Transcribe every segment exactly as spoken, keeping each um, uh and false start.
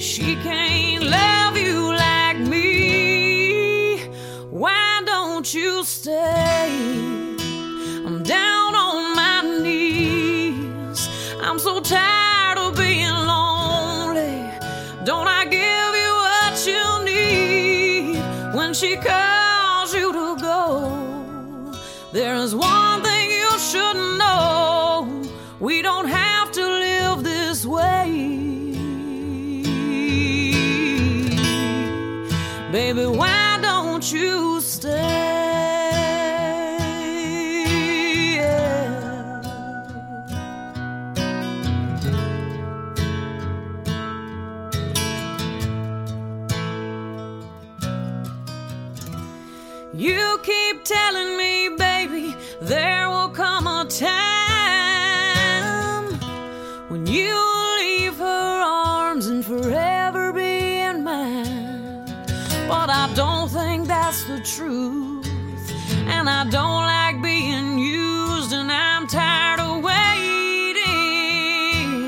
she can't love you like me. Why don't you stay? I'm down on my knees. I'm so tired of being lonely. Don't I give you what you need when she calls you to go? There is one thing you should know. We don't have to live this way. Baby, why don't you stay? You keep telling me, baby, there will come a time when you'll leave her arms and forever be in mine. But I don't think that's the truth, and I don't like being used, and I'm tired of waiting.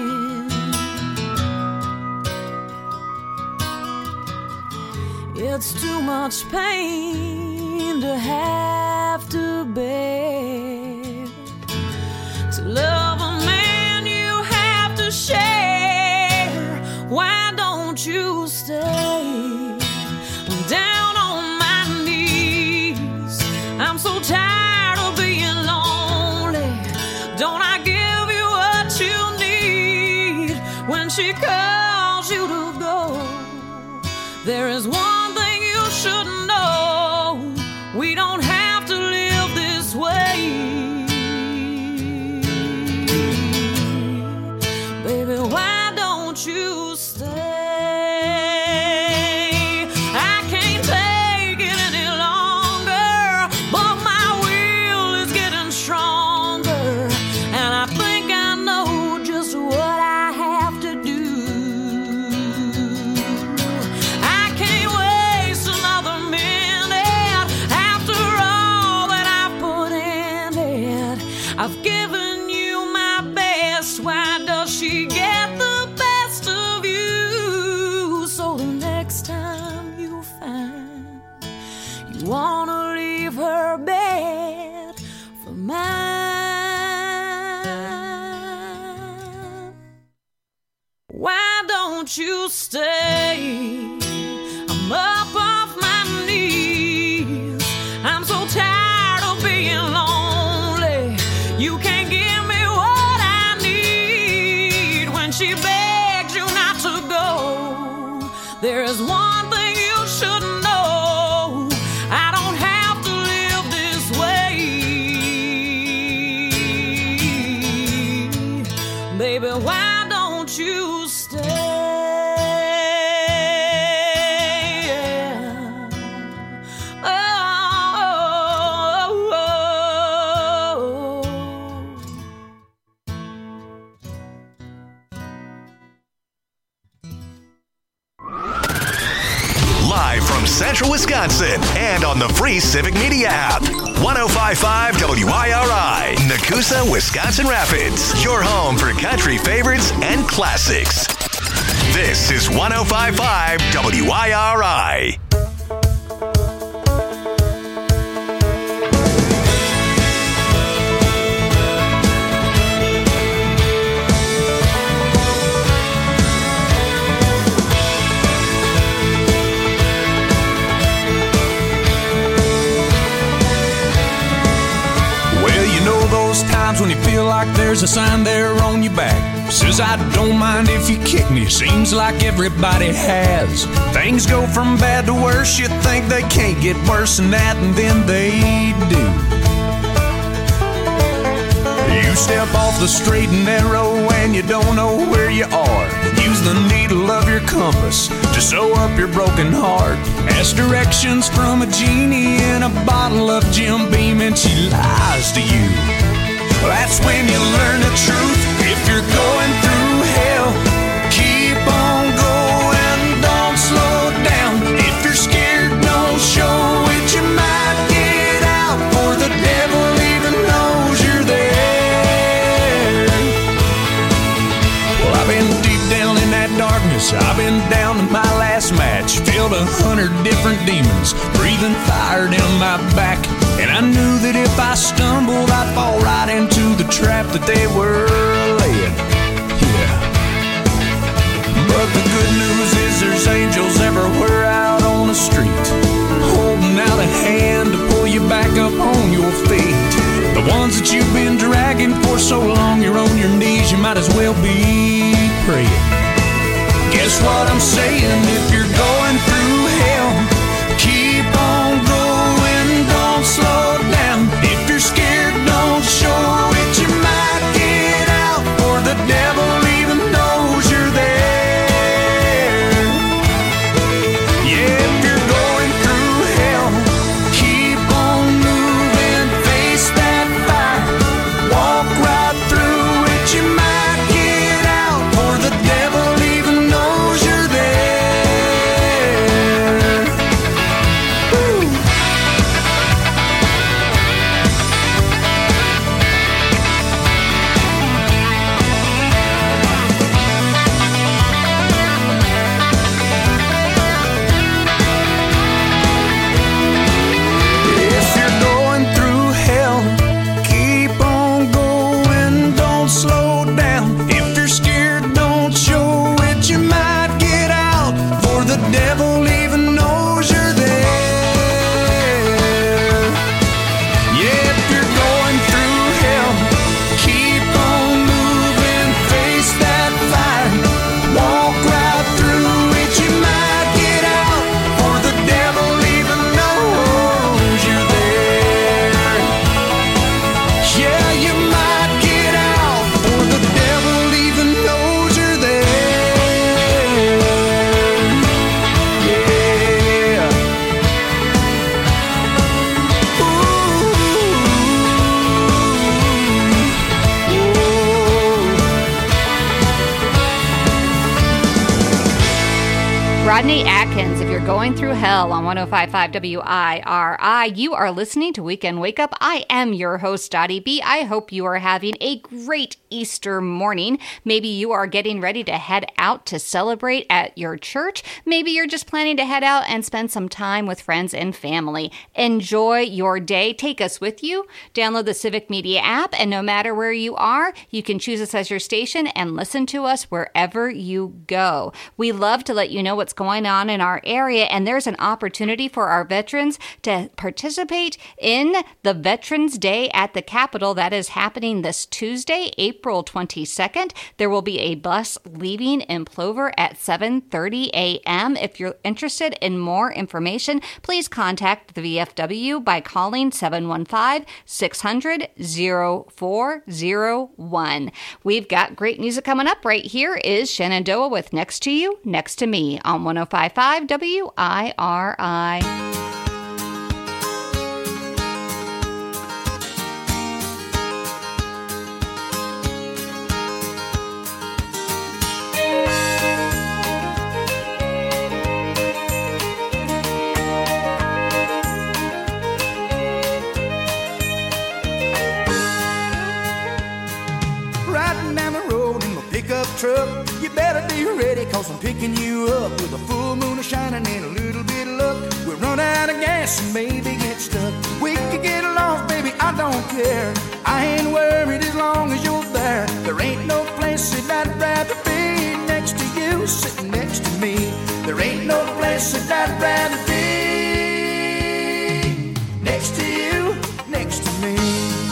It's too much pain to have to bear. To love a man you have to share. Why don't you stay? I'm down on my knees. I'm so tired of being lonely. Don't I give you what you need when she calls you to go? There is one thing you should know. We don't have to live this way. Baby, why don't you stay? I can't take it any longer, but my will is getting stronger, and I think I know just what I have to do. I can't waste another minute after all that I've put in it. I've given you my best. Why does she get the best of you? So the next time you find you wanna leave her bed for mine, why don't you stay? I'm up off my knees. I'm so tired of being lonely. You can't give me what I need when she begs you not to go. There is one thing you should know. I don't have to live this way. Baby, why don't you stay? Oh, oh, oh, Live from Central Wisconsin and on the free Civic Media app. one oh five point five W I R I, Nakusa, Wisconsin Rapids. Your home for country favorites and classics. This is one oh five point five W I R I. Well, you know those times when you feel like there's a sign there on your back. Says, I don't mind if you kick me. Seems like everybody has. Things go from bad to worse. You think they can't get worse than that, and then they do. You step off the straight and narrow and you don't know where you are. Use the needle of your compass to sew up your broken heart. Ask directions from a genie in a bottle of Jim Beam and she lies to you. That's when you learn the truth. If you're going through hell, keep on going, don't slow down. If you're scared, don't show it. You might get out, for the devil even knows you're there. Well, I've been deep down in that darkness. I've been down down to my last match. Felt a hundred different demons breathing fire down my back. And I knew that if I stumbled, I'd fall right into the trap that they were laying. Yeah. But the good news is there's angels everywhere out on the street, holding out a hand to pull you back up on your feet. The ones that you've been dragging for so long, you're on your knees, you might as well be praying. Guess what I'm saying? If you're going through hell, keep on going, don't slow down. If you're scared, don't show it, you might get out, or the devil even knows you're there. Yeah, if you're going through hell, keep on moving, face that fire, walk right through it, you might get out, or the devil even knows you're there. Woo. If you're going through hell, keep on going, don't slow down. If you're scared, don't show it, you might get out, for the devil even knows you're there. Yeah, if you're going through hell, keep on moving, face that fire, walk right through it, you might get out, for the devil even knows you're there. Yeah, you might get out, for the devil even knows you're there. Yeah. Rodney Atkins, if you're going through hell on one oh five point five W I R I, you are listening to Weekend Wake Up. I am your host, Dottie B. I hope you are having a great Easter morning. Maybe you are getting ready to head out to celebrate at your church. Maybe you're just planning to head out and spend some time with friends and family. Enjoy your day. Take us with you. Download the Civic Media app, and no matter where you are, you can choose us as your station and listen to us wherever you go. We love to let you know what's going on in our area, and there's an opportunity for our veterans to participate in the Veterans Day at the Capitol. That is happening this Tuesday, April twenty-second. There will be a bus leaving in Plover at seven thirty a.m. If you're interested in more information, please contact the V F W by calling seven one five, six hundred, oh four oh one. We've got great music coming up. Right here is Shenandoah with Next to You, Next to Me on one oh five point five W I R I. Riding down the road in my pickup truck, you better be ready, cause I'm picking you up with a full moon shining and a little bit of luck. We'll run out of gas and maybe get stuck. We could get lost, baby, I don't care. I ain't worried as long as you're there. There ain't no place that I'd rather be next to you, sitting next to me. There ain't no place that I'd rather be next to you, next to me.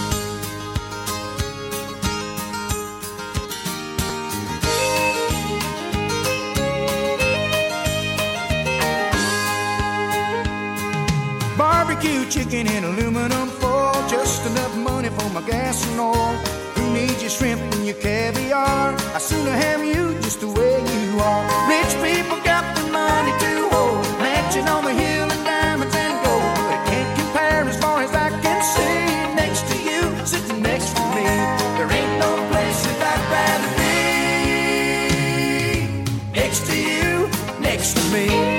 Barbecue chicken in aluminum foil, just enough money for my gas and oil. Who needs your shrimp and your caviar? I'd sooner have you just the way you are. Rich people got the money to hold, mansion on the hill and diamonds and gold, but it can't compare as far as I can see. Next to you, sitting next to me, there ain't no place that I'd rather be. Next to you, next to me.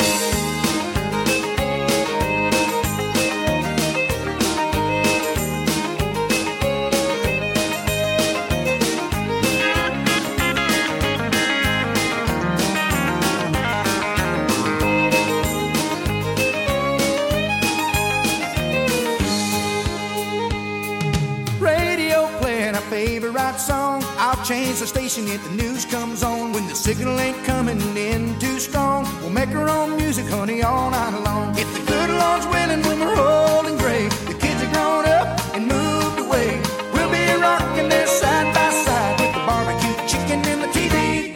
change the station if the news comes on. When the signal ain't coming in too strong, we'll make our own music, honey, all night long. If the good Lord's willing, when we're old and gray, the kids are grown up and moved away, we'll be rocking there side by side with the barbecue chicken and the T V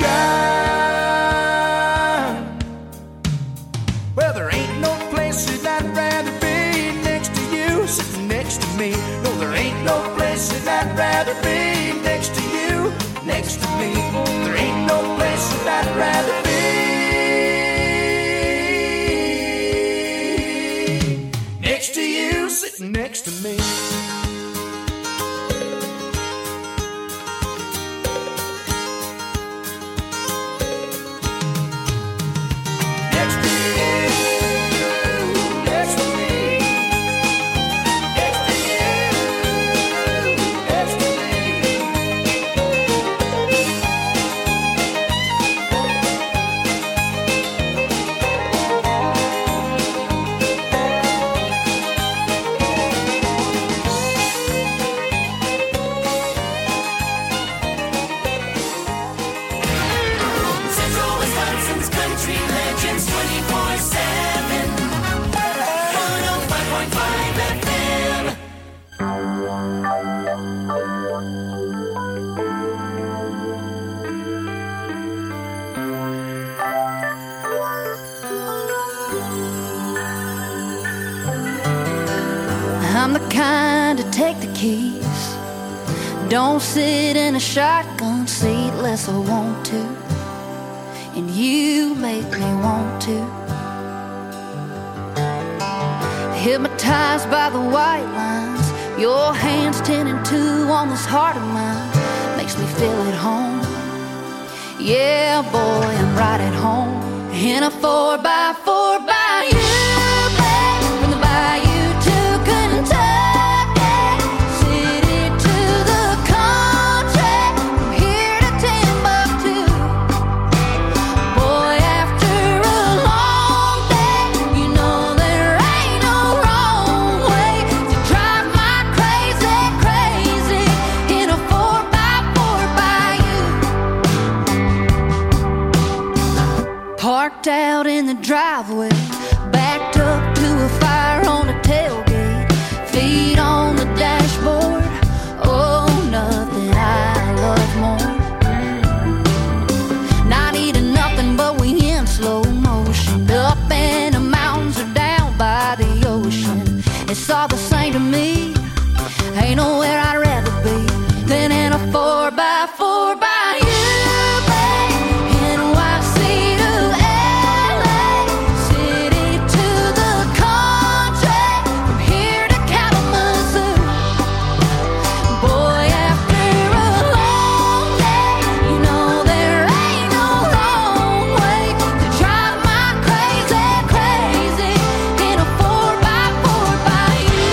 guide. Well, there ain't no place that I'd rather be next to you, sitting next to me. No, there ain't no place that I'd rather be next to you, next to me. There ain't no place that I'd rather be next to you, sitting next to me. Next to you, next to me. Next to you, next to me. Central Wisconsin's country legends twenty-four seven. one oh five point five F M. I'm the kind to take the keys. Don't sit in a shotgun seat unless I want to, and you make me want to. Hypnotized by the white lines, your hands ten and two on this heart of mine makes me feel at home. Yeah, boy, I'm right at home in a four by four by you, babe, from the bayou to Kentucky, city to the country, from here to Timbuktu. Boy, after a long day, you know there ain't no wrong way to drive my crazy, crazy in a four by four by you. Parked out in the driveway, backed up to a fire on the tailgate, feet on the dashboard. Oh, nothing I love more. Not eating nothing, but we in slow motion, up in the mountains or down by the ocean. It's all the same to me. Ain't nowhere I'd rather be than in a four by four by you, babe. N Y C to L A, city to the country, from here to Kalamazoo. Boy, after a long day, you know there ain't no wrong way to drive my crazy, crazy in a four by four by you.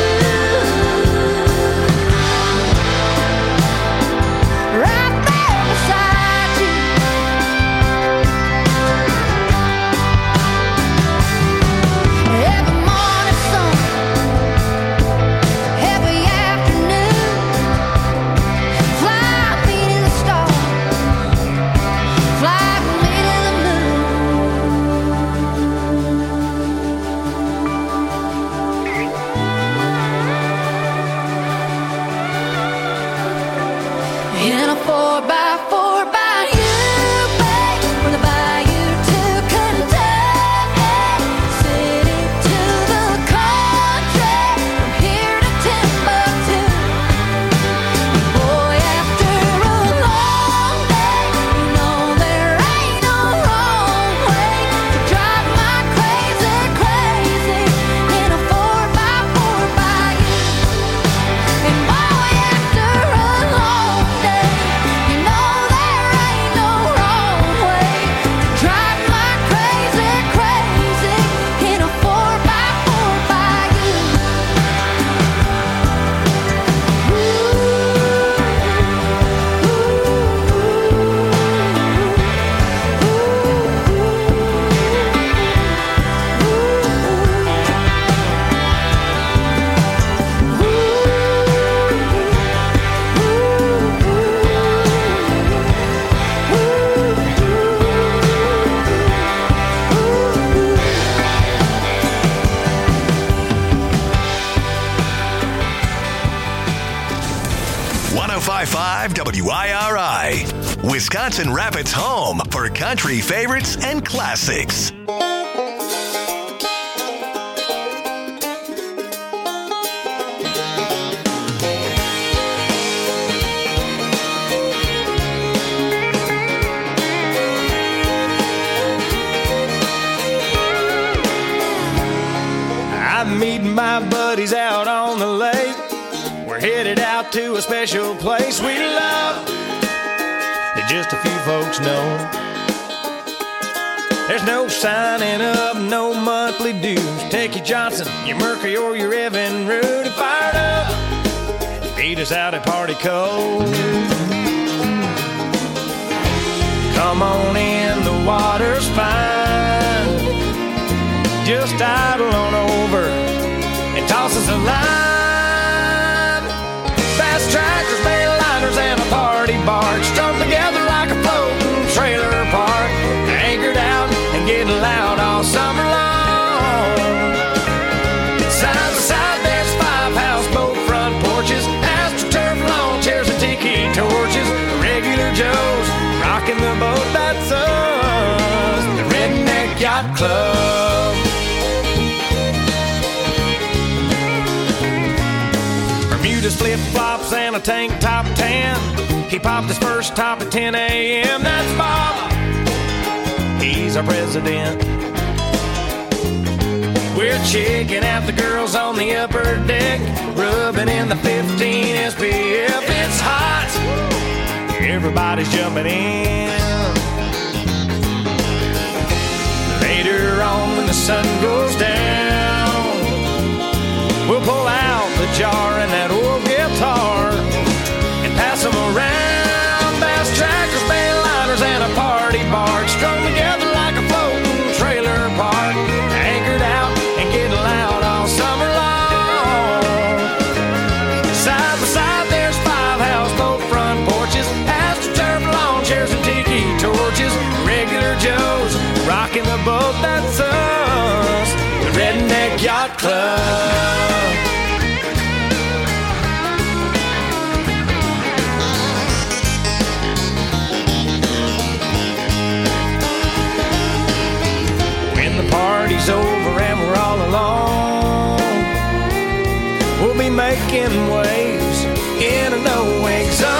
Right there beside you. Every morning sun, every afternoon, fly me to the stars, fly me to the moon. In a four by four by you, babe, from the bayou to Kentucky, city to the country, from here to Timbuktu. Boy, after a long day, you know there ain't no wrong way to drive my crazy, crazy in a four by four by you. And boy, after a long day, you know there I, Wisconsin Rapids' home for country favorites and classics. I'm meeting my buddies out on the lake. We're headed out to a special place we love that just a few folks know. There's no signing up, no monthly dues. Take your Johnson, your Mercury, or your Evan Rude and fired up. Meet us out at Party Cove. Come on in, the water's fine. Just idle on over and toss us a line. Fast tractors, mainliners, and a party barge strung together like a floating trailer park. Anchored out and getting loud all summer long. Side by side, there's five houseboat front porches, AstroTurf lawn chairs and tiki torches. Regular Joes rocking the boat, that's us, the Redneck Yacht Club. Bermuda's flip-flops and a tank top tan. He popped his first top at ten a.m. That's Bob, he's our president. We're checking out the girls on the upper deck, rubbing in the fifteen S P F. It's hot, everybody's jumping in. Later on when the sun goes down, we'll pull out the jar and that old guitar and pass them around. Bass trackers, mainliners, and a party barge strung together like a floating trailer park. Anchored out and getting loud all summer long. Side by side, there's five houseboat front porches, AstroTurf lawn chairs and tiki torches. Regular Joes rocking the boat, that's us, the Redneck Yacht Club. Party's over and we're all alone, we'll be making waves in a no-wake zone.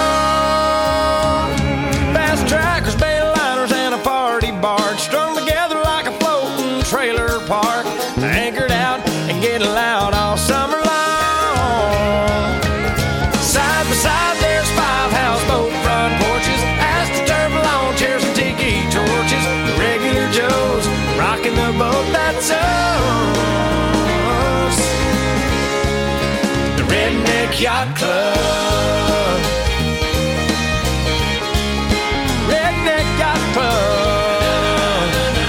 Fast trackers, mainliners, and a party barge strung together like a floating trailer park. Anchored out and getting loud all summer long. Side by side, there's five houseboat front porches, AstroTurf lawn chairs and tiki torches. The regular Joes rocking the boat, that's us, the Redneck Yacht Club. Redneck Yacht Club.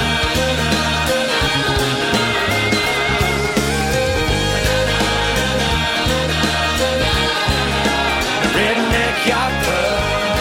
The Redneck Yacht Club.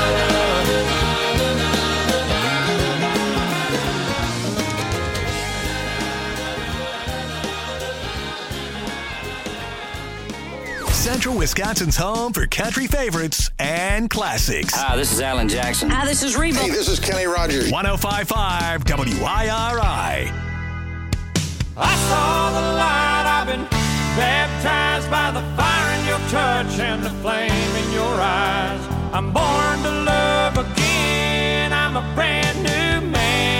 Central Wisconsin's home for country favorites and classics. Hi, this is Alan Jackson. Hi, this is Reba. Hey, this is Kenny Rogers. one oh five point five W I R I. I saw the light, I've been baptized by the fire in your touch and the flame in your eyes. I'm born to love again, I'm a brand new man.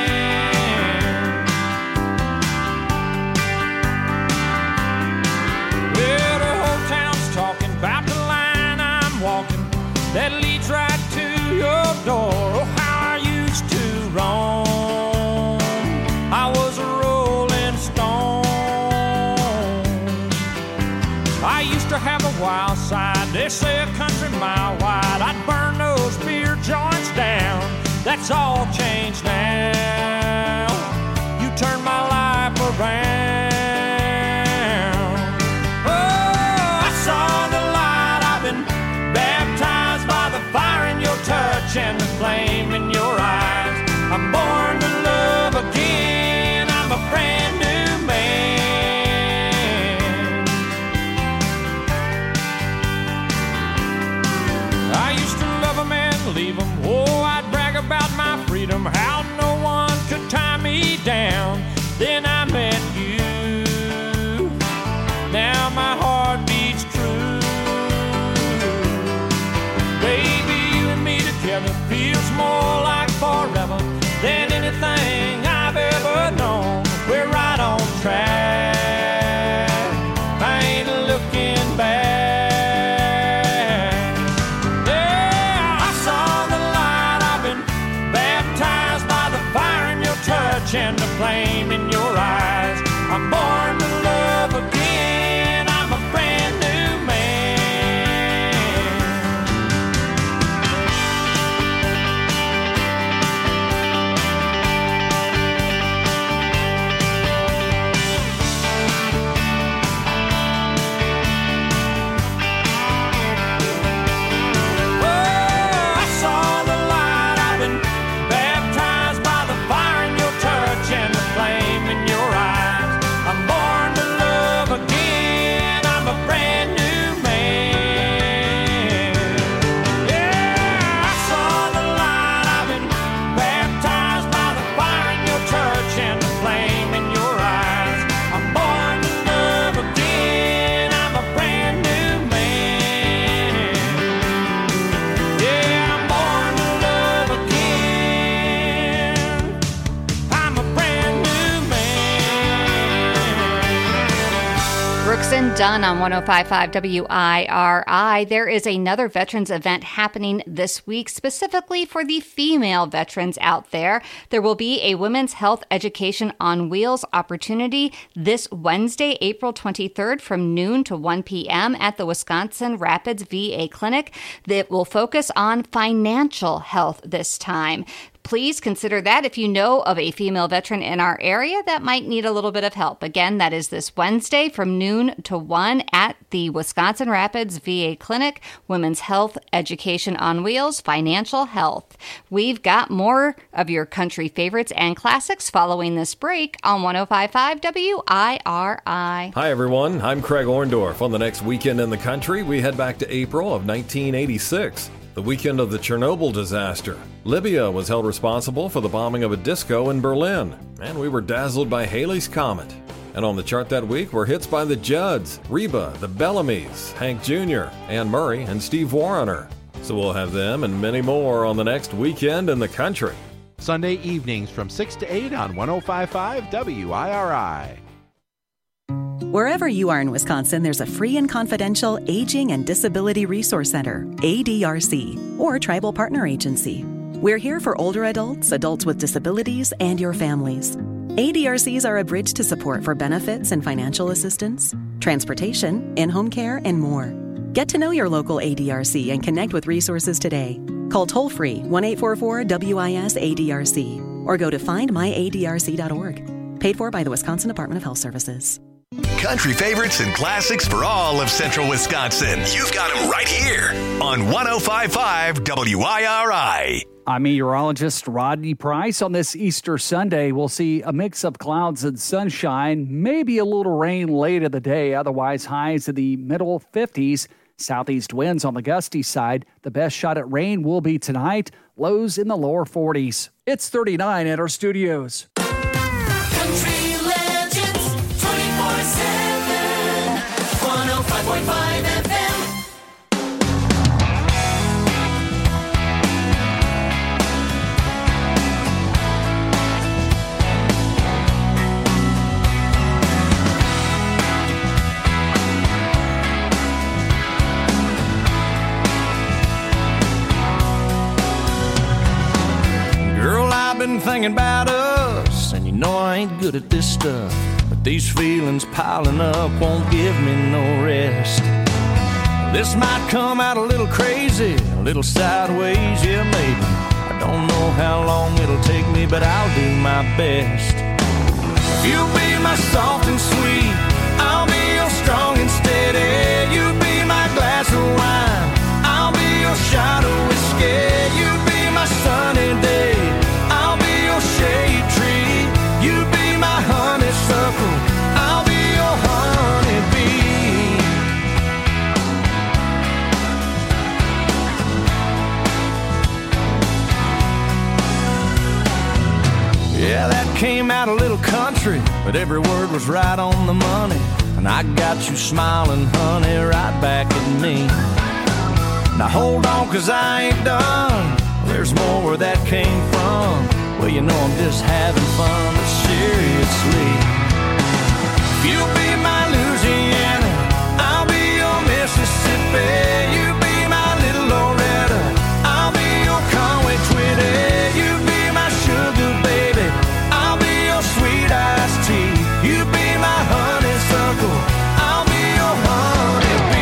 Well, the whole town's talking about the line I'm walking that leads right to your door. Oh, how I used to roam, I was a rolling stone. I used to have a wild side, they say a country mile wide. I'd burn those beer joints down, that's all changed now. You turned my life around. Oh, I saw the light, I've been baptized by the fire in your touch and the flame in your eyes. I'm born to love again, I'm a brand new man. I used to love 'em and leave 'em Oh, I'd brag about my freedom, how no one could tie me down. Then I met you. Now my heart beats true. Baby, you and me together feels more like forever than anything I've ever known. We're right on track. I ain't looking back. And the flame in your eyes. I'm born to love again. I'm a brand new man. Oh, I saw the light. I've been baptized by the fire in your touch and the flame in your eyes. I'm born to love again. I'm a brand new man. Yeah, I saw the light. I've been baptized by the fire in your touch and the flame in your eyes. I'm born to love again. I'm a brand new man. Yeah, I'm born to love again. I'm a brand new man. Brooks and Dunn on one oh five point five W I R I. There is another veterans event happening this week, specifically for the female veterans out there. There will be a Women's Health Education on Wheels opportunity this Wednesday, April twenty-third from noon to one p.m. at the Wisconsin Rapids V A Clinic that will focus on financial health this time. Please consider that if you know of a female veteran in our area that might need a little bit of help. Again, that is this Wednesday from noon to one at the Wisconsin Rapids V A Clinic, Women's Health Education on Wheels, Financial Health. We've got more of your country favorites and classics following this break on one oh five point five W I R I. Hi, everyone. I'm Craig Orndorff. On the next weekend in the country, we head back to April of nineteen eighty-six. The weekend of the Chernobyl disaster. Libya was held responsible for the bombing of a disco in Berlin, and we were dazzled by Halley's Comet. And on the chart that week were hits by the Judds, Reba, the Bellamys, Hank Junior, Anne Murray, and Steve Wariner. So we'll have them and many more on the next weekend in the country. Sunday evenings from six to eight on one oh five point five W I R I. Wherever you are in Wisconsin, there's a free and confidential Aging and Disability Resource Center, A D R C, or Tribal Partner Agency. We're here for older adults, adults with disabilities, and your families. A D R Cs are a bridge to support for benefits and financial assistance, transportation, in-home care, and more. Get to know your local A D R C and connect with resources today. Call toll-free one eight four four W I S A D R C or go to find my A D R C dot org. Paid for by the Wisconsin Department of Health Services. Country favorites and classics for all of central Wisconsin. You've got them right here on one oh five point five W I R I. I'm meteorologist Rodney Price. On this Easter Sunday, we'll see a mix of clouds and sunshine, maybe a little rain late in the day, otherwise highs in the middle fifties. Southeast winds on the gusty side. The best shot at rain will be tonight, lows in the lower forties. It's thirty-nine at our studios. Country legends twenty-four seven, one oh five point five F M. Been thinking about us, and you know I ain't good at this stuff, but these feelings piling up won't give me no rest. This might come out a little crazy, a little sideways, yeah maybe. I don't know how long it'll take me, but I'll do my best. You'll be my soft and sweet, I'll be your strong and steady. You be my glass of wine, I'll be your shot of whiskey. You be my sunny day, shade tree, you be my honeysuckle, I'll be your honeybee. Yeah, that came out a little country, but every word was right on the money. And I got you smiling, honey, right back at me. Now hold on, cause I ain't done. There's more where that came from. Well, you know I'm just having fun, but seriously, if you'll be my Louisiana, I'll be your Mississippi. You be my little Loretta, I'll be your Conway Twitty. You be my sugar baby, I'll be your sweet iced tea. You be my honeysuckle, I'll be your honeybee.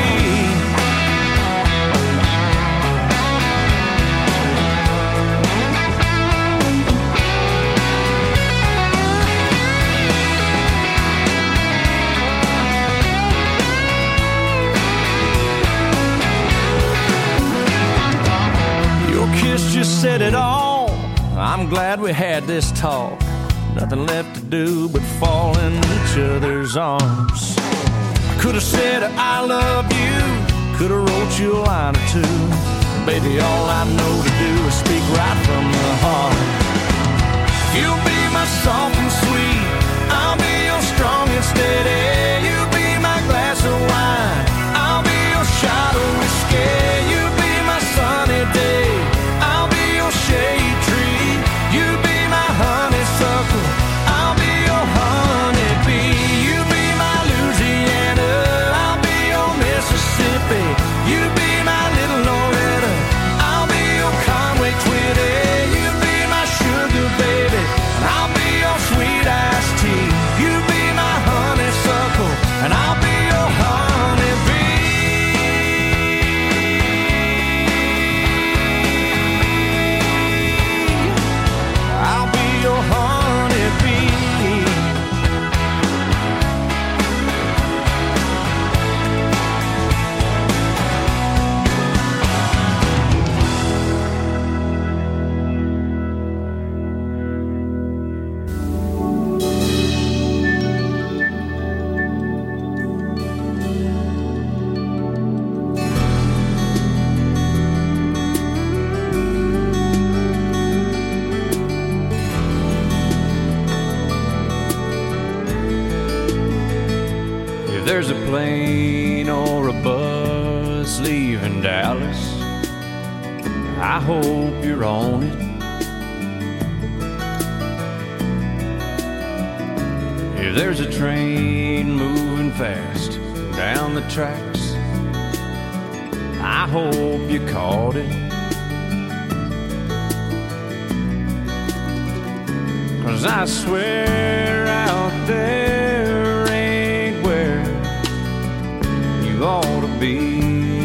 Kiss just said it all. I'm glad we had this talk. Nothing left to do but fall in each other's arms. I could have said I love you, could have wrote you a line or two. Baby, all I know to do is speak right from the heart. You'll be my soft and sweet, I'll be your strong and steady. You be my glass of wine, I'll be your shot of whiskey. You be my sunny day, shade tree. You be my honeysuckle, I'll be your honeybee. You be my Louisiana, I'll be your Mississippi. You be my little Loretta, I'll be your Conway Twitty. You be my sugar baby, and I'll be your sweet iced tea. You be my honeysuckle, and I'll be your honeybee. There's a plane or a bus leaving Dallas, I hope you're on it. If there's a train moving fast down the tracks, I hope you caught it. 'Cause I swear out there ain't where you ought to be.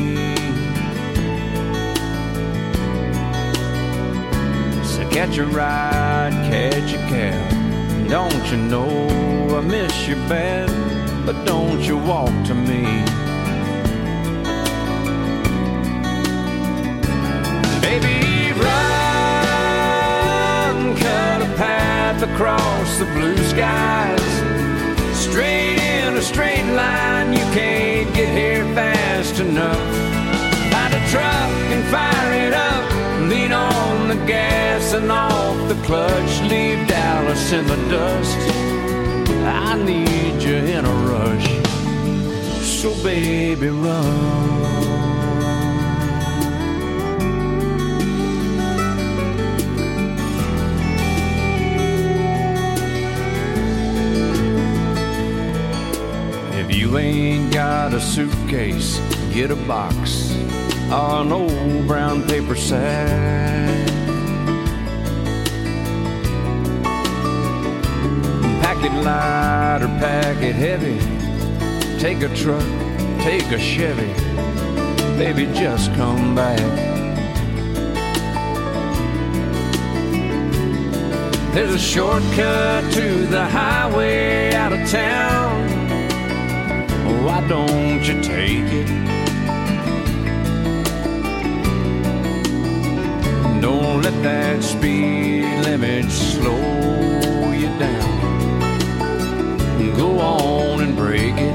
So catch a ride, catch a cab. Don't you know I miss you bad, but don't you walk to me. Baby, run, cut a path across the blue skies. Straight in a straight line, you can't get here fast enough. Find a truck and fire it up, lean on the gas and off the clutch. Leave Dallas in the dust, I need you in a rush. So baby, run. You ain't got a suitcase, get a box or an old brown paper sack. Pack it light or pack it heavy. Take a truck, take a Chevy. Baby, just come back. There's a shortcut to the highway out of town. Why don't you take it? Don't let that speed limit slow you down. Go on and break it.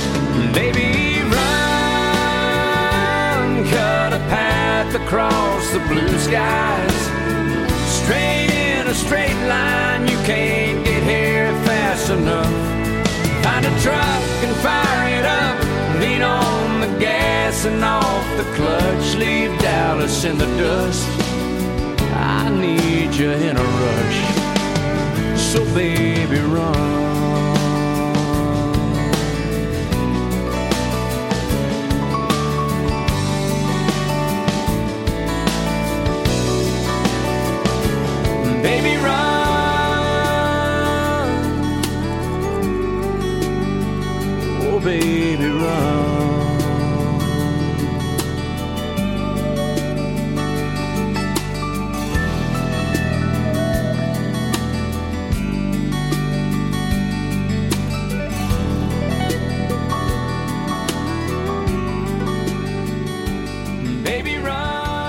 Baby, run, cut a path across the blue skies. Straight in a straight line, you can't get here fast enough. Find a truck and fire it up, lean on the gas and off the clutch. Leave Dallas in the dust, I need you in a rush. So baby, run. Baby, run. Oh, baby, run. Baby, run.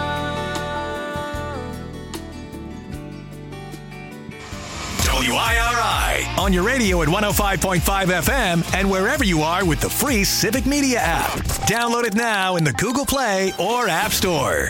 W I R I on your radio at one oh five point five F M and wherever you are with the free Civic Media app. Download it now in the Google Play or App Store.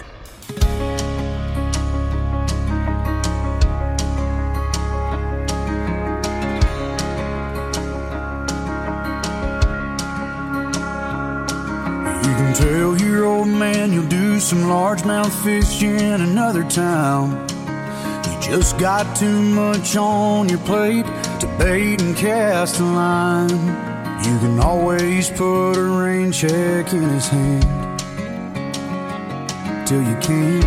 You can tell your old man you'll do some largemouth fishing in another town. Just got too much on your plate to bait and cast a line. You can always put a rain check in his hand till you can't.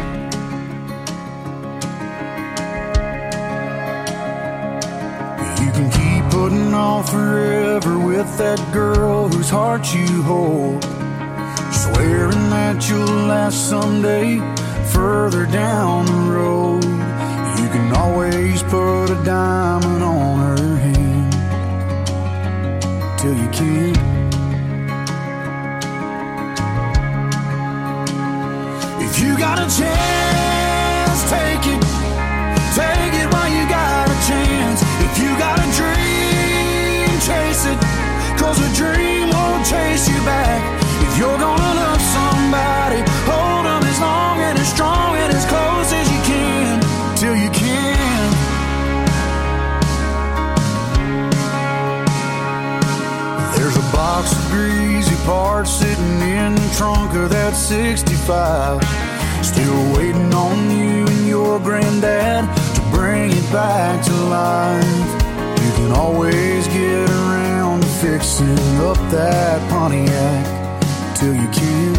You can keep putting off forever with that girl whose heart you hold, swearing that you'll last someday further down the road. You can always put a diamond on her hand till you can't. If you got a chance, take it. Take it while you got a chance. If you got a dream, chase it. Cause a dream won't chase you back. If you're gonna love somebody, hold them as long and as strong and as close as you can till you can. There's a box of greasy parts sitting in the trunk of that sixty-five, still waiting on you and your granddad to bring it back to life. You can always get around to fixing up that Pontiac till you can't.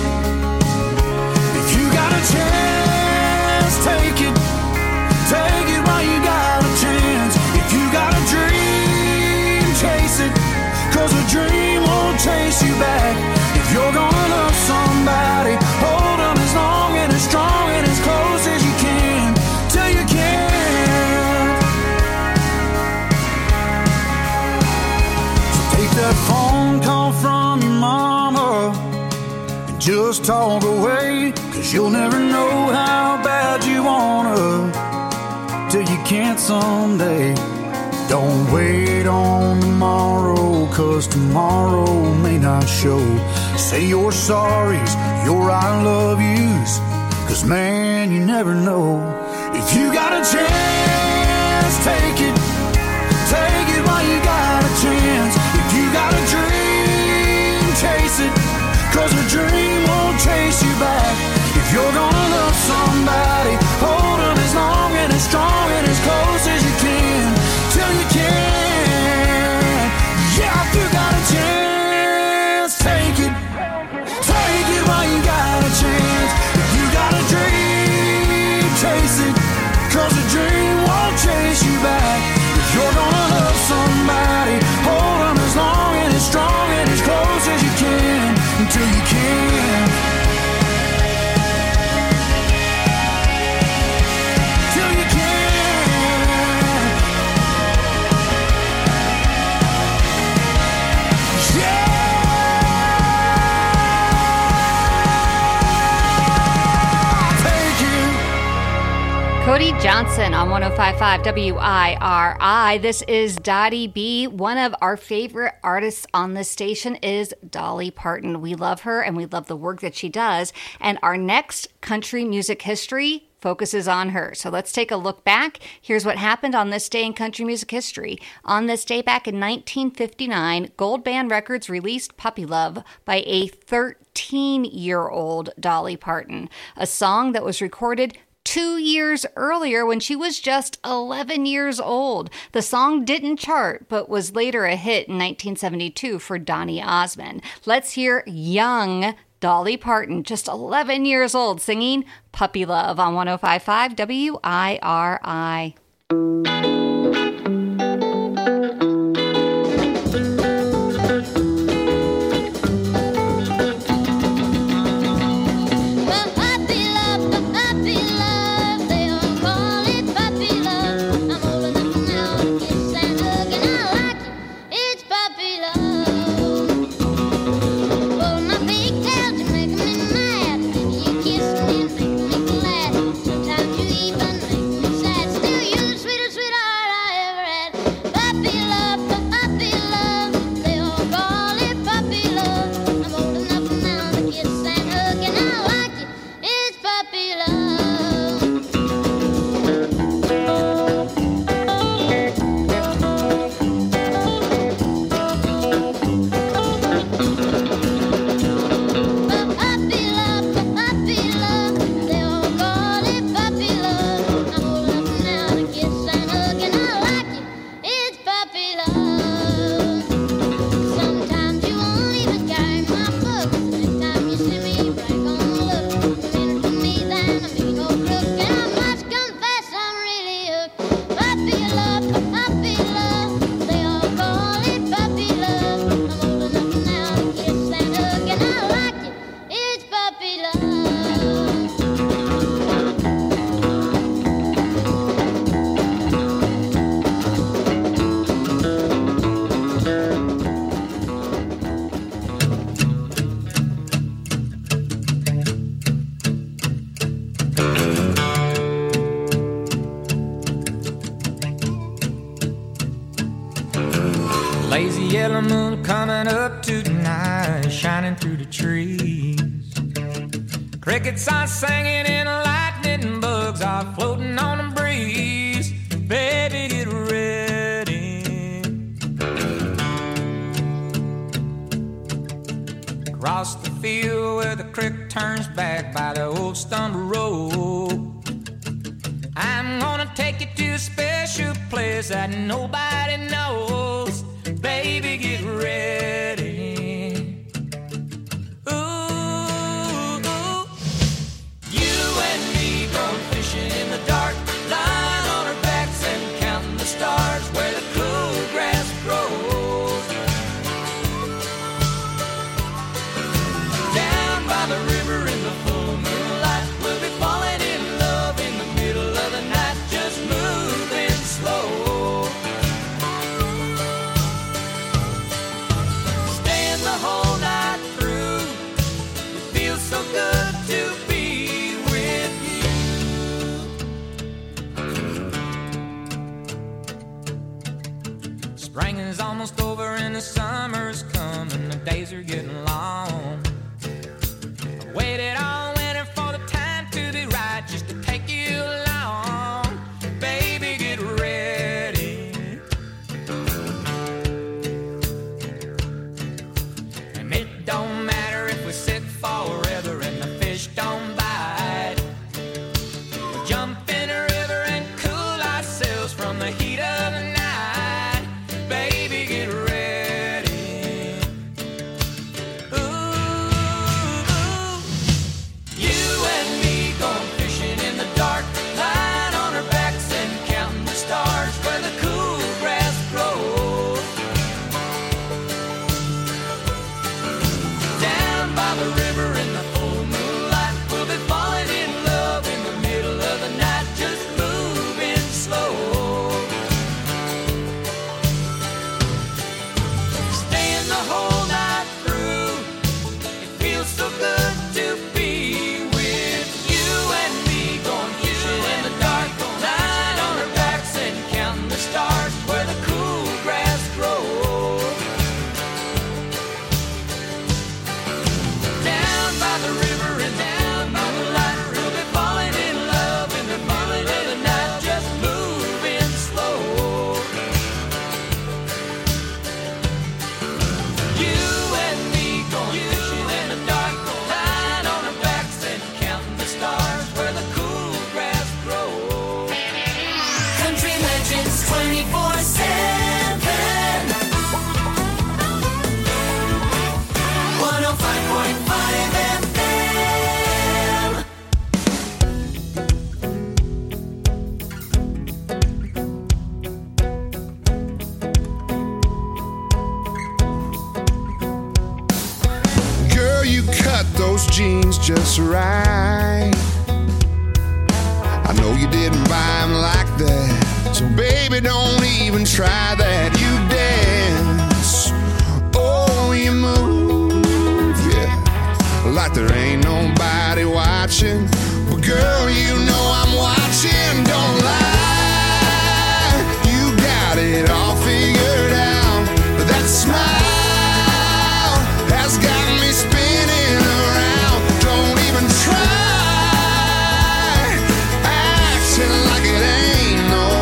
If you got a chance, take it. Take it while you got a chance. If you got a dream, chase it. Cause a dream won't chase you back. If you're gonna love somebody, hold them as long and as strong and as close as you can till you can't. So take that phone call from your mama and just talk away. Cause you'll never know how bad you wanna till you can't someday. Don't wait on tomorrow, cause tomorrow may not show. Say your sorries, your I love yous, cause man, you never know. If you got a chance, take it. Take it while you got a chance. If you got a dream, chase it. Cause a dream won't chase you back. If you're gonna love somebody, hold them as long and as strong and as close as you can till you can. Yeah, if you got a chance, take it. Take it while you got a chance. If you got a dream, chase it. Cause a dream won't chase you back. If you're gonna love somebody, hold them as long and as strong and as close as you can until you can. Cody Johnson on one oh five point five W I R I. This is Dottie B. One of our favorite artists on this station is Dolly Parton. We love her and we love the work that she does. And our next country music history focuses on her. So let's take a look back. Here's what happened on this day in country music history. On this day back in nineteen fifty-nine, Gold Band Records released Puppy Love by a thirteen-year-old Dolly Parton, a song that was recorded two years earlier when she was just eleven years old. The song didn't chart, but was later a hit in nineteen seventy-two for Donny Osmond. Let's hear young Dolly Parton, just eleven years old, singing Puppy Love on one oh five point five W I R I. Lazy yellow moon coming up tonight, shining through the trees. Crickets are singing and lightning bugs are floating on the breeze. Baby, get ready. Across the field where the creek turns back by the old stone road, I'm gonna take you to a special place that nobody knows. Baby, get ready. Ooh, ooh. You and me going fishing in the dark, lying on our backs and counting the stars where the cool grass grows. Down by the river in the full moonlight, we'll be falling in love in the middle of the night, just moving slow. things just right. I know you didn't buy them like that, so baby, don't even try that. You dance, oh, you move, yeah, like there ain't nobody watching. But girl, you know I'm watching, don't lie. You got it all figured out. That smile has got me spinning around. Don't even try acting like it ain't no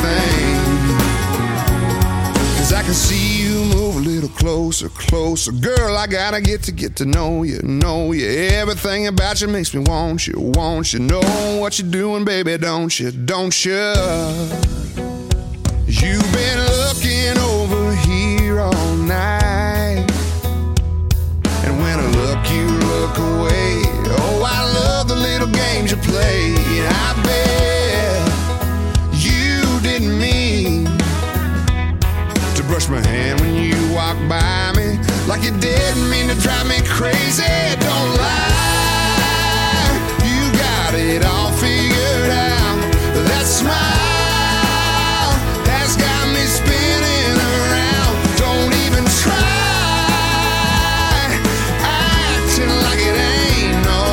thing. Cause I can see you move a little closer, closer. Girl, I gotta get to get to know you, know you. Everything about you makes me want you, want you. Know what you're doing, baby, don't you, don't you? You've been looking over here all night, and when I look, you look away. Oh, I love the little games you play. I bet you didn't mean to brush my hand when you walked by me, like you didn't mean to drive me crazy. Don't lie, you got it all figured out. That smile has got me spinning around. Don't even try acting like it ain't no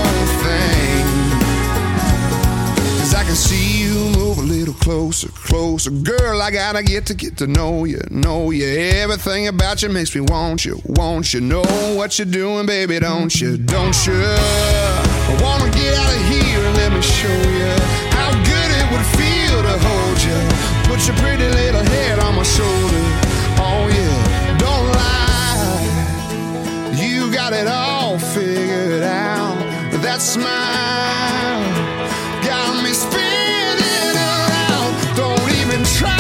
thing. Cause I can see you move a little closer, closer. Girl, I gotta get to get to know you, know you. Everything about you makes me want you, want you. Know what you're doing, baby, don't you, don't you? I wanna get out of here and let me show you how good it would feel to hold you. Put your pretty little head on my shoulder. Oh yeah, don't lie, you got it all figured out. That smile got me spinning around. Don't even try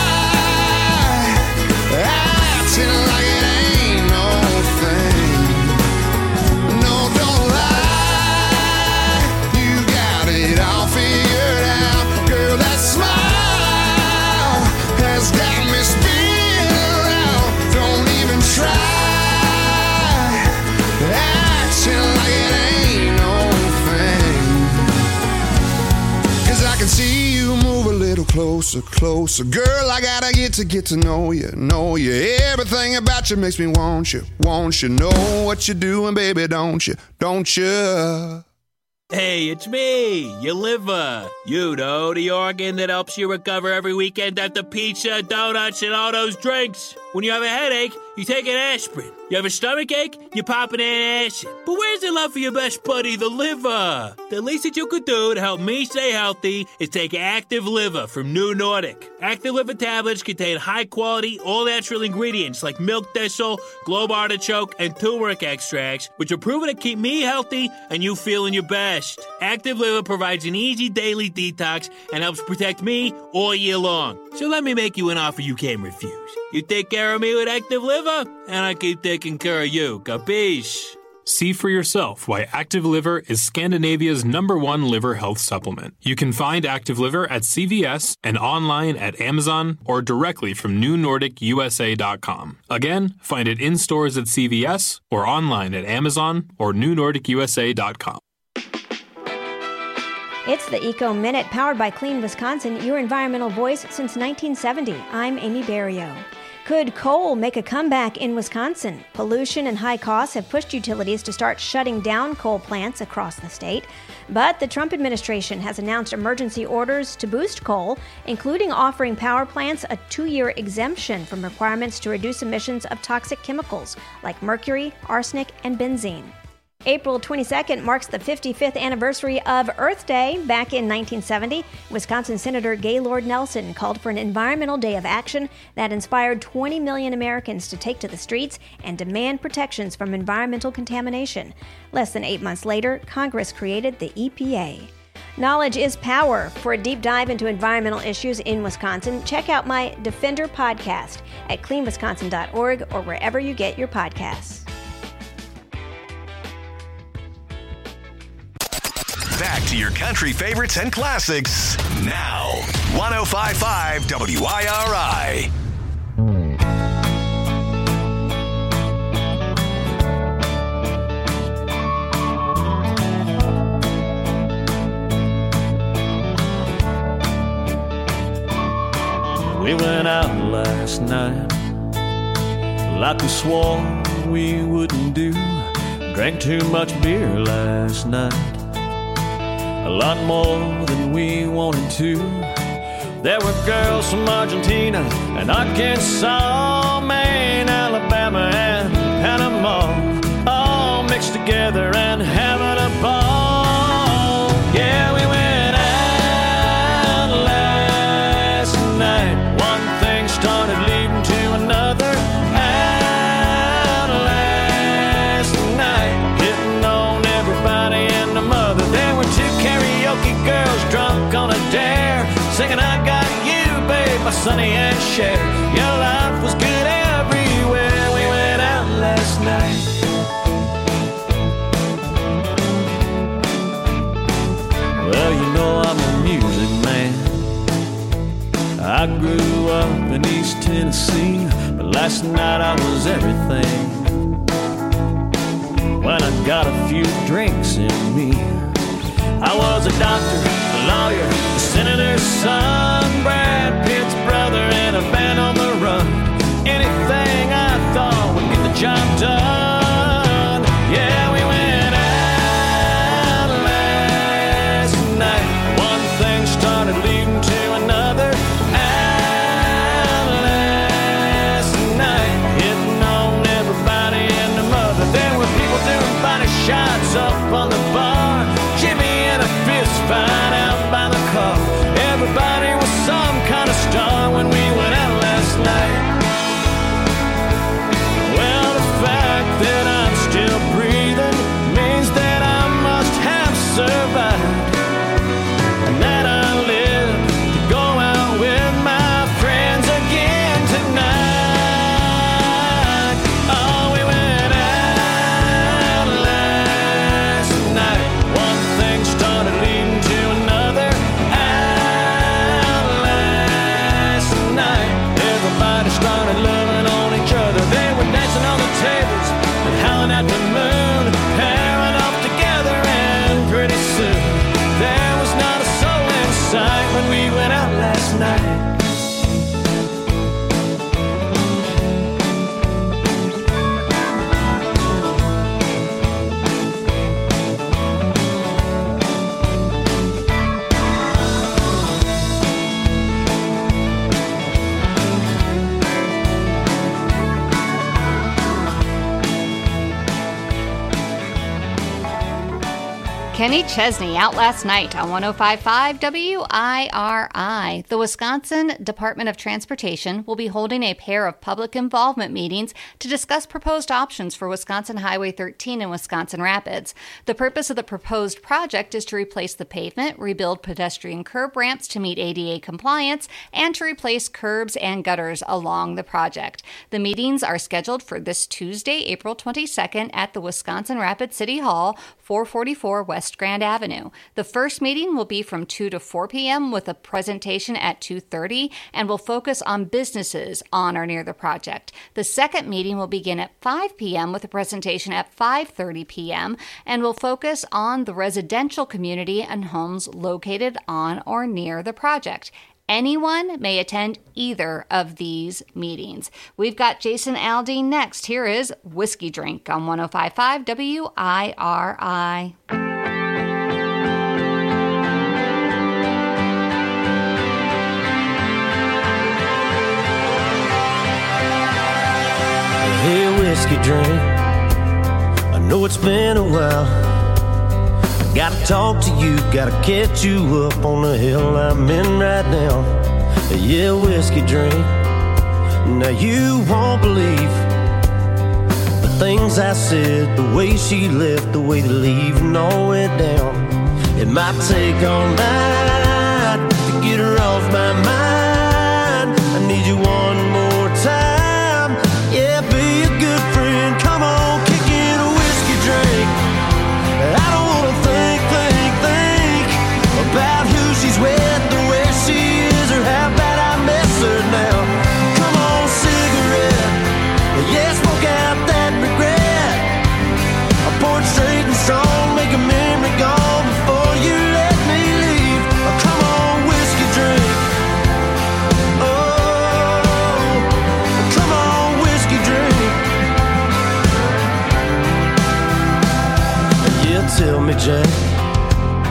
acting like it ain't no thing. No, don't lie, you got it all figured out. Girl, that smile has got me spinning around. Don't even try acting like it ain't no thing. Cause I can see you move a little closer, closer. Girl, I gotta get to get to know you, know you. Everything about you makes me want you, want you. Know what you're doing, baby, don't you, don't you? Hey, it's me, your liver. You know, the organ that helps you recover every weekend after pizza, donuts, and all those drinks. When you have a headache, you take an aspirin. You have a stomach ache, you pop an acid. But where's the love for your best buddy, the liver? The least that you could do to help me stay healthy is take Active Liver from New Nordic. Active Liver tablets contain high-quality, all-natural ingredients like milk thistle, globe artichoke, and turmeric extracts, which are proven to keep me healthy and you feeling your best. Active Liver provides an easy daily detox and helps protect me all year long. So let me make you an offer you can't refuse. You take care of me with Active Liver, and I keep taking care of you. Capiche? See for yourself why Active Liver is Scandinavia's number one liver health supplement. You can find Active Liver at C V S and online at Amazon or directly from new nordic u s a dot com. Again, find it in stores at C V S or online at Amazon or new nordic u s a dot com. It's the Eco Minute, powered by Clean Wisconsin, your environmental voice since nineteen seventy. I'm Amy Barrio. Could coal make a comeback in Wisconsin? Pollution and high costs have pushed utilities to start shutting down coal plants across the state. But the Trump administration has announced emergency orders to boost coal, including offering power plants a two-year exemption from requirements to reduce emissions of toxic chemicals like mercury, arsenic, and benzene. April twenty-second marks the fifty-fifth anniversary of Earth Day. Back in nineteen seventy, Wisconsin Senator Gaylord Nelson called for an environmental day of action that inspired twenty million Americans to take to the streets and demand protections from environmental contamination. Less than eight months later, Congress created the E P A. Knowledge is power. For a deep dive into environmental issues in Wisconsin, check out my Defender podcast at clean wisconsin dot org or wherever you get your podcasts. Back to your country favorites and classics now. one oh five point five W I R I. We went out last night like we swore we wouldn't do. Drank too much beer last night, a lot more than we wanted to. There were girls from Argentina and Arkansas, Maine, Alabama, and Panama, all mixed together and having a ball. Yeah, we went out last night. One thing started leading to another. Out last night, hitting on everybody and the mother. There were two karaoke girls drunk on a dare, singing I Got You, babe, by Sonny and Cher. Your life was good everywhere. We went out last night. Well, you know I'm a music man. I grew up in East Tennessee, but last night I was everything. When I got a few drinks in me, I was a doctor, a lawyer, a senator's son, Brad Pitt's brother, and a band on the run. Anything I thought would get the job done. Yeah, we went out last night. One thing started leading to another. Out last night, hitting on everybody and the mother. There were people doing body shots up on the bar. Jimmy and a fist fight out by the car. Everybody was some kind of star when we went out last night. Well, the fact that I'm still breathing means that I must have survived, and that I live to go out with my friends again tonight. Oh, we went out last night. One thing started leading to another. Out last night, everybody started loving on each other. They were dancing on the tables and howling at the moon, pairing up together, and pretty soon there was not a soul in sight when we went out last night. Kenny Chesney out last night on one oh five point five W I R I. The Wisconsin Department of Transportation will be holding a pair of public involvement meetings to discuss proposed options for Wisconsin Highway thirteen in Wisconsin Rapids. The purpose of the proposed project is to replace the pavement, rebuild pedestrian curb ramps to meet A D A compliance, and to replace curbs and gutters along the project. The meetings are scheduled for this Tuesday, April twenty-second at the Wisconsin Rapids City Hall, four forty-four West Grand Avenue. The first meeting will be from two to four p.m. with a presentation at two thirty and will focus on businesses on or near the project. The second meeting will begin at five p.m. with a presentation at five thirty p.m. and will focus on the residential community and homes located on or near the project. Anyone may attend either of these meetings. We've got Jason Aldean next. Here is Whiskey Drink on one oh five point five W I R I. Hey, whiskey drink, I know it's been a while. Gotta talk to you, gotta catch you up on the hill I'm in right now. Yeah, whiskey drink, now you won't believe the things I said, the way she left, the way the leaving all went down. It might take all night to get her off my mind. I need you one more time. Yeah, be a good friend. Come on, kick in a whiskey drink. I don't wanna think, think, think about who she's with, or where she is, or how bad I miss her now. Come on, cigarette. Yeah, smoke out that regret. I pour it straight and strong, make a memory gone before you let me leave.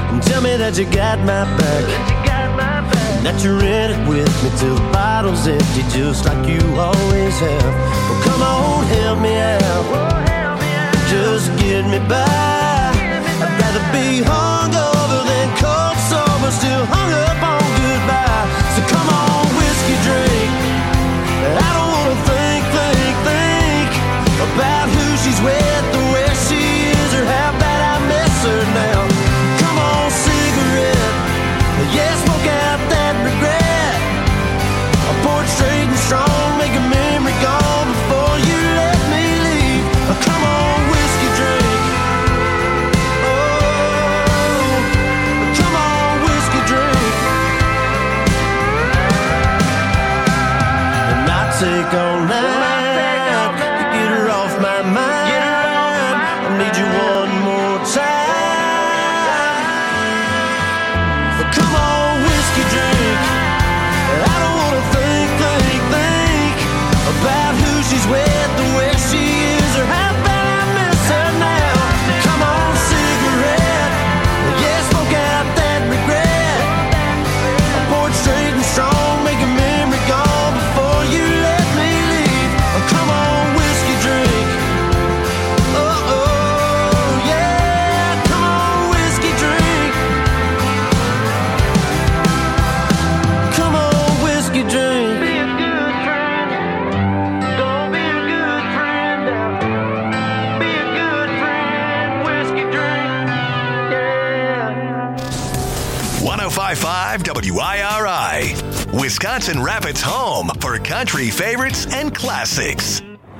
and tell me that you got my back, that you're in it with me till the bottle's empty, just like you always have. Well, come on, help me out, just get me by. I'd rather be hungover than cold sober, still hung up on goodbye. So come on, whiskey drink. I don't wanna think, think, think about who she's with or where she is or how bad I miss her now. Come on, cigarette, yeah, smoke out that regret. I pour it straight and strong, make a memory gone before you let me leave. Come on, whiskey drink. Oh, come on, whiskey drink. And I take all night to get her off my mind. I need you one more time. But come on, whiskey drink. I don't wanna think, think, think about who she's with or where she is or how bad I miss her now. Come on, cigarette, yeah, smoke out that regret. I pour it straight and strong, make a memory gone before you let me leave. Come on, whiskey drink. Oh, oh, yeah, come on, whiskey drink. Come on, whiskey drink. Be a good friend. Gonna be a good friend now. Be a good friend. Whiskey drink. Yeah. one oh five point five W I R I, Wisconsin Rapids' home for country favorites and classics.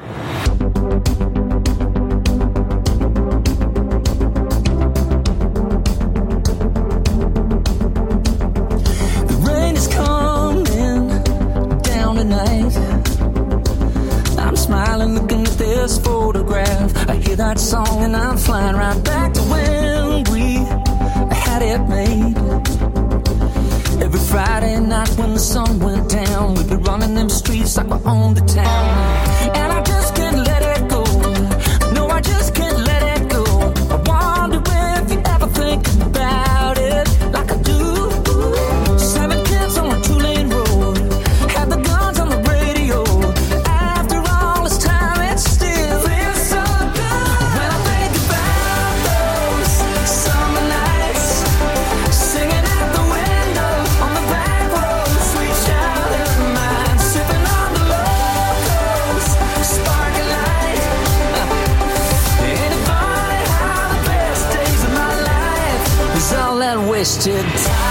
The rain is coming down tonight. I'm smiling looking at this photograph. I hear that song and I'm flying right back to when we had it made. Every Friday night when the sun went down, we'd be running them streets like we owned the town. And I just can't let it go. No, I just can't let it go. I wonder if you ever think about it like I do. Seven kids on a two-lane road, had the guns on the radio. After all this time, it still feels so good. When I think about those summer nights, singing out the window on the back road, sweet child of mine, sipping on the locals, sparking light. Ain't it funny how the best days of my life is all that wasted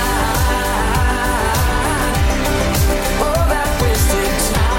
time? All that wasted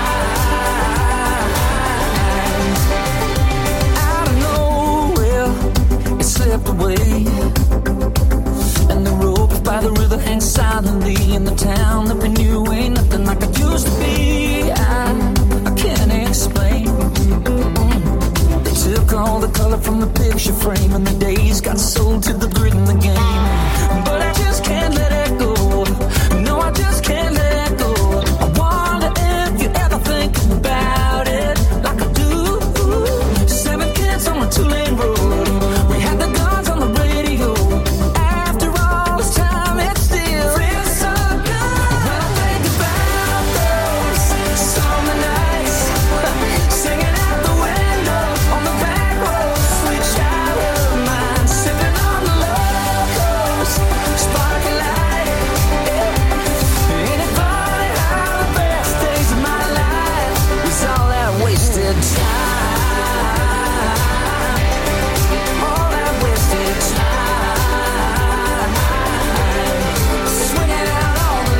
time. Out of nowhere, it slipped away, and the rope by the river hangs silently in the town that we knew ain't nothing like it used to be. I, I can't explain. They took all the color from the picture frame, and the days got sold to the grit in the game. But I just can't let it go. No, I just can't let it go. I wonder if you ever think about it like I do. Seven kids on a two-lane road, we had the guns on the radio. After all this time, it still feels so good. When I think about those summer nights, singing out the window on the back road, sweet child of mine, sipping on the locals, sparking light. Ain't it funny how the best days of my life was all that wasted time? All that wasted time. Swinging out on the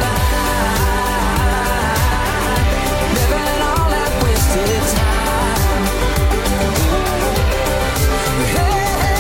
line, living all that wasted time. Hey,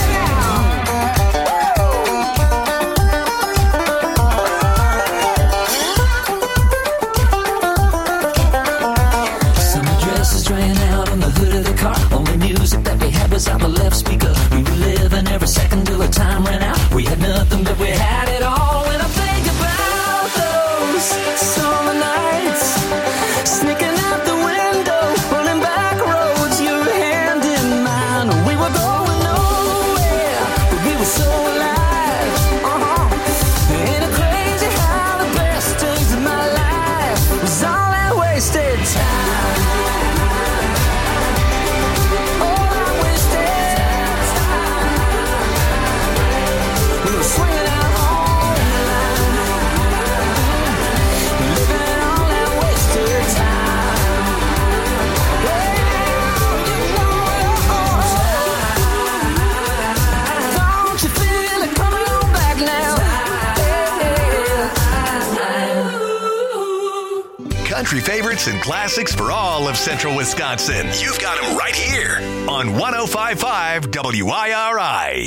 summer dresses drying out on the hood of the car. Only music that we had was out the left speaker. We were living every second till the time ran out. We had nothing, but we had it all. When I think about those summer nights, sneaking out the window, running back roads, your hand in mine. We were going nowhere, but we were so alive. Uh-huh. country favorites and classics for all of central Wisconsin. You've got them right here on one oh five point five W I R I.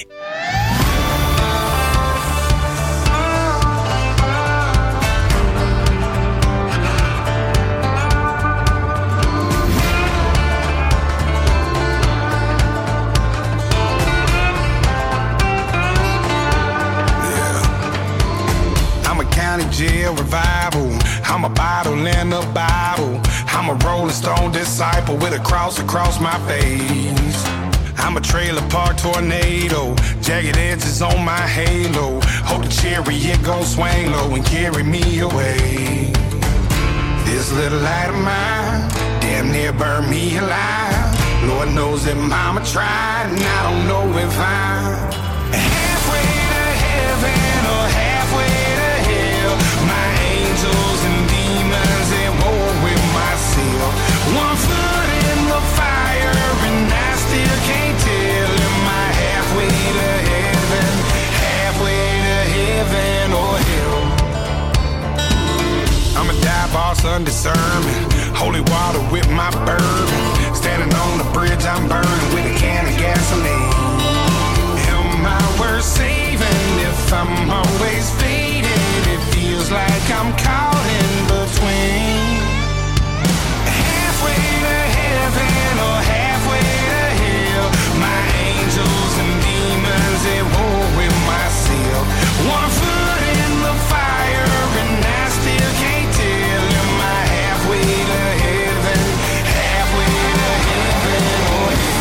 County jail revival. I'm a bottle in the Bible. I'm a Rolling Stone disciple with a cross across my face. I'm a trailer park tornado. Jagged edges on my halo. Hope the chariot gon' swing low and carry me away. This little light of mine damn near burned me alive. Lord knows that mama tried, and I don't know if I'm halfway to heaven or halfway to hell. My angels and demons at war with myself. One foot in the fire and I still can't tell. Am I halfway to heaven, halfway to heaven or hell? I'm a dive boss under sermon. Holy water with my bourbon. Standing on the bridge I'm burning with a can of gasoline. Am I worth saving if I'm always faded? It feels like I'm caught in between. Halfway to heaven or halfway to hell. My angels and demons at war with myself. One foot in the fire and I still can't tell. Am I halfway to heaven, halfway to heaven or hell?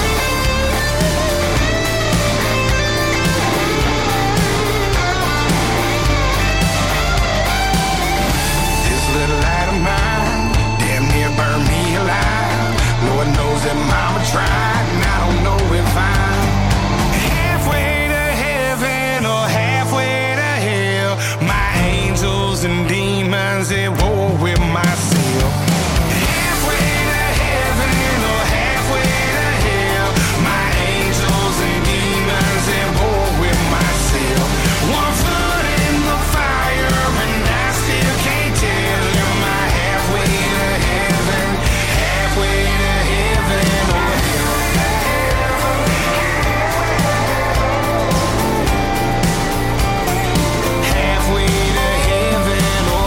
This little light of mine damn near burned me alive. Lord knows that mama tried, and I don't know if I'm halfway to heaven or halfway to hell. My angels and demons at war with myself. Halfway to heaven or halfway to hell. My angels and demons at war with myself. One foot in the fire and I still can't tell. Am I halfway to heaven, halfway to heaven or hell? Halfway to heaven or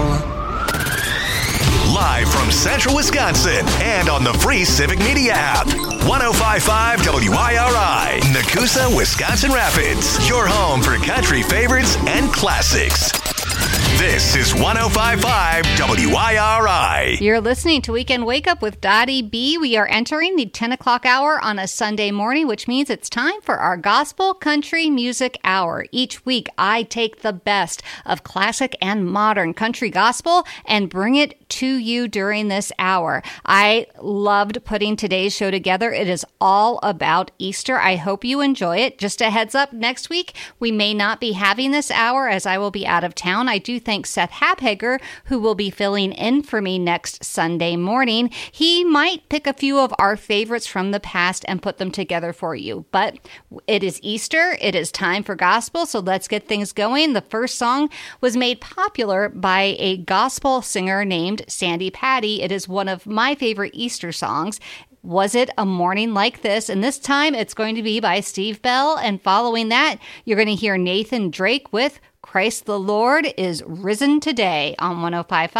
hell. Live from Central Wisconsin and on the free Civic Media app. one oh five point five W I R I, Nakusa, Wisconsin Rapids. Your home for country favorites and classics. This is one oh five point five W I R I. You're listening to Weekend Wake Up with Dottie B. We are entering the ten o'clock hour on a Sunday morning, which means it's time for our Gospel Country Music Hour. Each week, I take the best of classic and modern country gospel and bring it to you during this hour. I loved putting today's show together. It is all about Easter. I hope you enjoy it. Just a heads up, next week, we may not be having this hour as I will be out of town. I do thank Seth Haphager, who will be filling in for me next Sunday morning. He might pick a few of our favorites from the past and put them together for you. But it is Easter. It is time for gospel, so let's get things going. The first song was made popular by a gospel singer named Sandy Patty. It is one of my favorite Easter songs. Was It a Morning Like This? And this time it's going to be by Steve Bell. And following that, you're going to hear Nathan Drake with Christ the Lord is Risen Today on one oh five point five